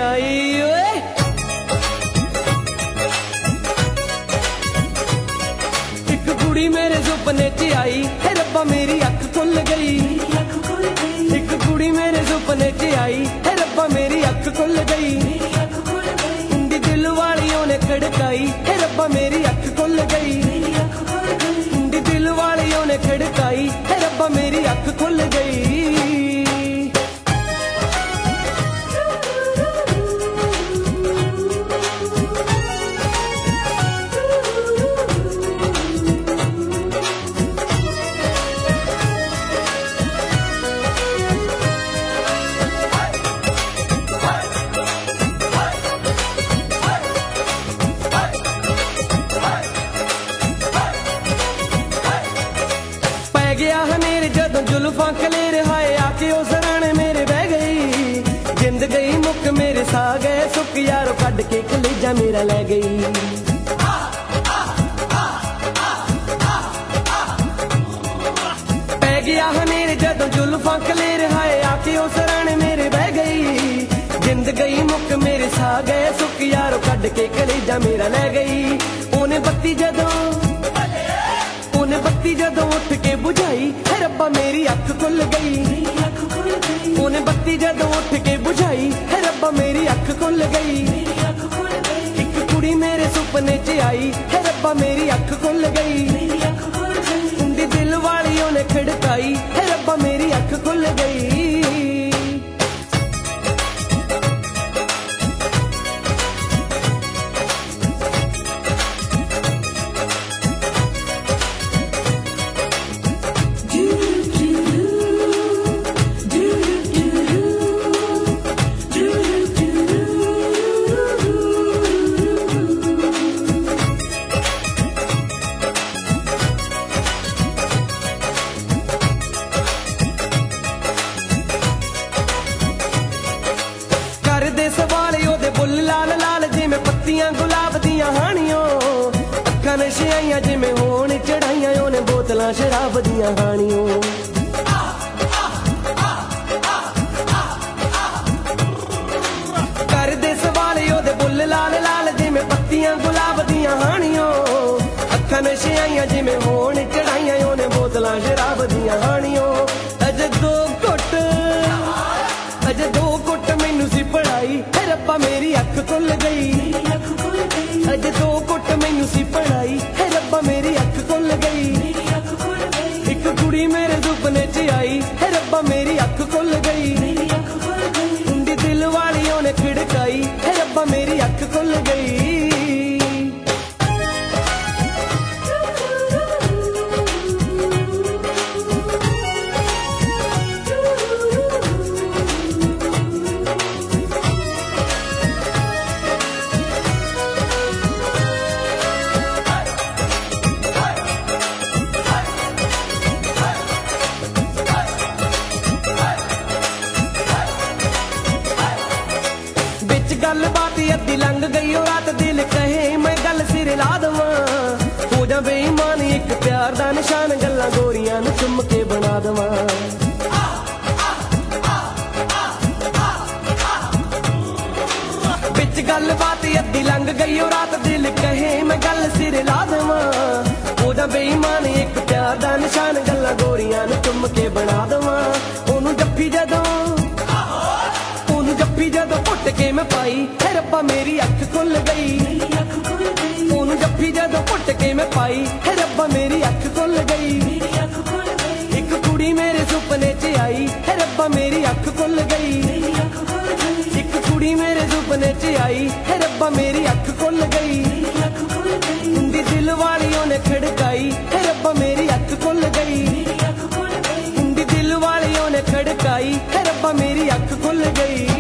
आई ओए। एक कुड़ी मेरे सुपने च आई, है रब्बा मेरी अख खुल गई। एक कुड़ी मेरे सुपने च आई, है रब्बा मेरी अख खुल गई। उंदी दिल वालियों ने खड़काई, है रब्बा मेरी अख खुल गई। उंदी दिल वालियों ने खड़काई, है रब्बा मेरी अख खुल गई। गया हनेर जदों जुल्फां खलेर, हाय आके ओ सराणे मेरे बह गई। जिंद गई मुक मेरे सा गए सुख, यारो कड के कलेजा मेरा ले गई। पै गया हनेर जदों जुल्फां खलेर, हाय आके ओ सराणे मेरे बह गई। जिंद गई मुक मेरे सा गए सुख, यारो कड के कलेजा मेरा ले गई। ओने बत्ती जदों उठ के बुझाई, है रब्बा मेरी अख खुल गई। ओने बत्ती जदों उठ के बुझाई, है रब्बा मेरी अख खुल गई। एक कुड़ी मेरे सुपने च आई, है रब्बा मेरी अख खुल गई। उंदी दिल वालियों ने खड़काई, है रब्बा मेरी अख खुल गई। फुल लाल लाल जिमें पत्तियां गुलाब दियां हानियों, अखां नशियाइयां जिमें होण चढ़ाइयां ओने बोतलां शराब दियां हानियों। कर दे सवाल ओदे बुल लाल लाल जिमें पत्तियां गुलाब दियां हानियों, अखां नशियाइयां जिमें होण चढ़ाइयां ओने बोतलां शराब दियां हानियों। अजे दो घुट मैनू सी पढ़ाई, है रब्बा मेरी अख खुल गई। अजे दो घुट मैनू सी पढ़ाई, है रब्बा मेरी अख खुल गई। एक कुड़ी मेरे सुपने च आई, है रब्बा मेरी अख खुल गई। उंदी दिल वालियों ने खड़काई, है रब्बा मेरी अख खुल गई। गल बात अद्धी लंघ गई और रात दिल कहे मैं गल सिर ला दवां। हो जा बेईमान एक प्यार दा निशान, गल्लां गोरियां नूं चुम के बना दवां। बिच गल बात अद्धी लंघ गई और रात दिल कहे मैं गल सिर ला दवां। हो जा बेईमान एक प्यार दा निशान, गल्लां गोरियां नूं चुम के बना दवां। ओनू जफ्फी जदों घुट के मैं पाई, है रब्बा मेरी अख खुल गई। ओनू जफ्फी जदों घुट के मैं पाई, है रब्बा मेरी अख खुल गई। एक कुड़ी मेरे सुपने च आई, है रब्बा मेरी अख खुल गई। एक कुड़ी मेरे सुपने च आई, है रब्बा मेरी अख खुल गई। उंदी दिल वालियों ने खड़काई, है रब्बा मेरी अख खुल गई। उंदी दिल वालियों ने खड़काई, है रब्बा मेरी अख खुल गई।